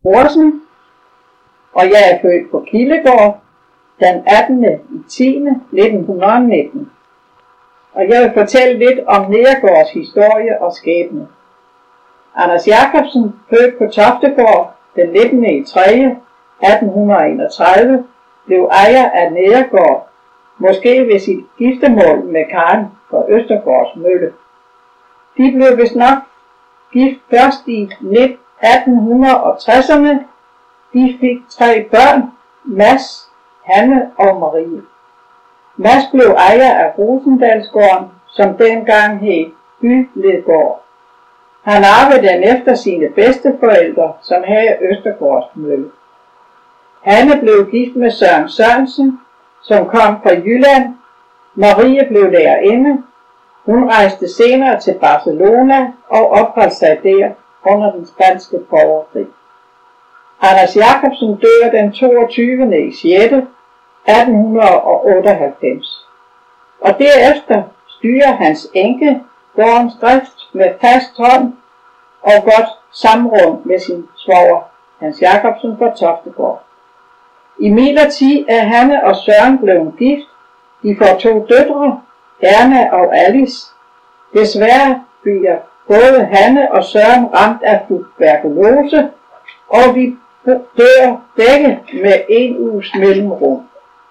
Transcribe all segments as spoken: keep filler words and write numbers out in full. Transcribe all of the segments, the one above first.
Brorsen, og jeg er født på Kildegård den attende oktober nitten nitten. Og jeg vil fortælle lidt om Neergaards historie og skæbne. Anders Jacobsen, født på Toftegård den nittende tredje atten enogtredive, blev ejer af Neergaard, måske ved sit giftermål med Karen fra Østergaards Mølle. De blev vist nok gift først i atten tresserne. De fik tre børn, Mads, Hanne og Marie. Mads blev ejer af Rosendalsgården, som dengang hed Byledgård. Han arvede den efter sine bedsteforældre, som havde Østergaards Mølle. Hanne blev gift med Søren Sørensen, som kom fra Jylland. Marie blev lærerinde. Hun rejste senere til Barcelona og opholdt sig der under den spanske borgerkrig. Anders Jacobsen dør den toogtyvende sjette atten otteoghalvfems. Og derefter styrer hans enke gårdens drift med fast hånd og godt samråd med sin svoger, Hans Jacobsen fra Toftegård. Imidlertid er Hanne og Søren blevet gift. De får to døtre, Erna og Alice. Desværre bliver både Hanne og Søren ramt af tuberkulose, og de dør begge med en uges mellemrum.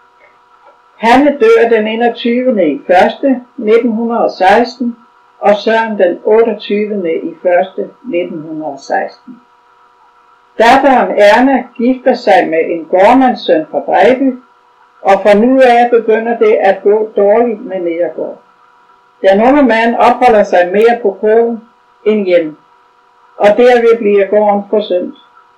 Hanne dør den enogtyvende første nitten seksten, og Søren den otteogtyvende første nitten seksten. Datteren Erna gifter sig med en gårdmandssøn fra Drejby, og fra nu af begynder det at gå dårligt med Neergaard. Den unge mand opholder sig mere på krogen end hjemme, og derved bliver gården forsømt.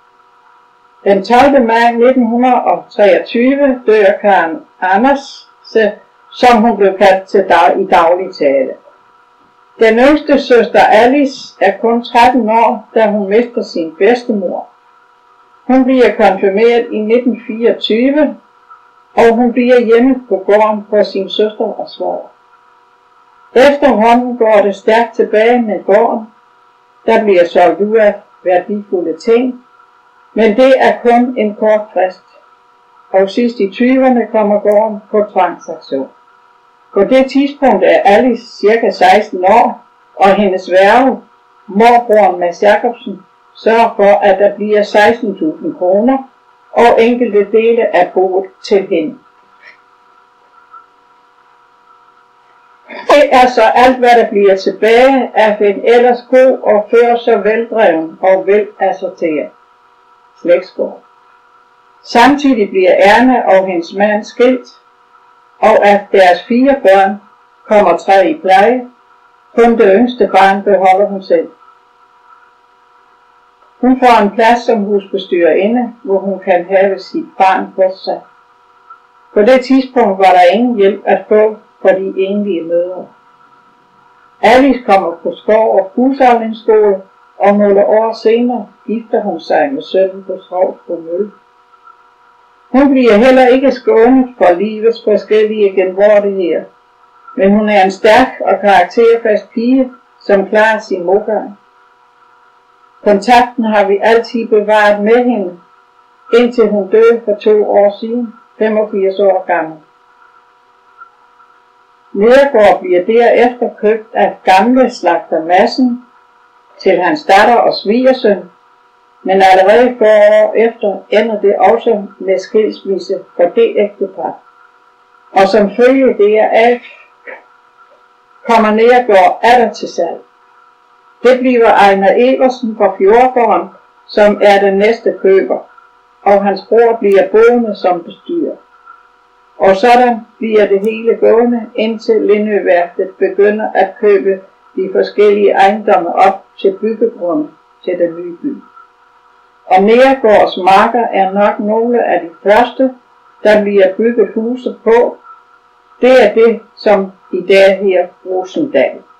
Den tolvte maj nitten treogtyve dør Karen Anders, som hun blev kaldt til dag, i daglig tale. Den yngste søster Alice er kun tretten år, da hun mister sin bedstemor. Hun bliver konfirmeret i nitten fireogtyve, og hun bliver hjemme på gården for sin søster og svoger. Efterhånden går det stærkt tilbage med gården. Der bliver solgt ud af værdifulde ting, men det er kun en kort frist. Og sidst i tyverne kommer gården på tvangsauktion. På det tidspunkt er Alice cirka seksten år, og hendes værge, morbroren Mads Jacobsen, sørger for, at der bliver seksten tusind kroner og enkelte dele af boet til hende. Det er så alt, hvad der bliver tilbage af en ellers god og før så veldreven og velassorteret slægtsgård. Samtidig bliver Erna og hendes mand skilt, og af deres fire børn kommer tre i pleje. Kun det yngste barn beholder hun selv. Hun får en plads som husbestyrerinde, hvor hun kan have sit barn hos sig. På det tidspunkt var der ingen hjælp at få for de enlige mødre. Alice kommer på skov- og husholdningsskole, og nogle år senere gifter hun sig med sønnen på Strovsbro Mølle. Hun bliver heller ikke skånet for livets forskellige genvordigheder, men hun er en stærk og karakterfast pige, som klarer sin modgang. Kontakten har vi altid bevaret med hende, indtil hun døde for to år siden, femogfirs år gammel. Neergaard bliver derefter købt af gamle slagter Madsen til hans datter og svigersøn, men allerede få år efter ender det også med skilsmisse for det ægtepar. Og som følge deraf kommer Neergaard atter til salg. Det bliver Ejner Eversen fra Fjordgården, som er den næste køber, og hans bror bliver boende som bestyrer. Og sådan bliver det hele gående, indtil Lindøværftet begynder at købe de forskellige ejendomme op til byggegrunde til den nye by. Og Neergaards marker er nok nogle af de første, der bliver bygget huse på. Det er det, som i dag her Rosendal.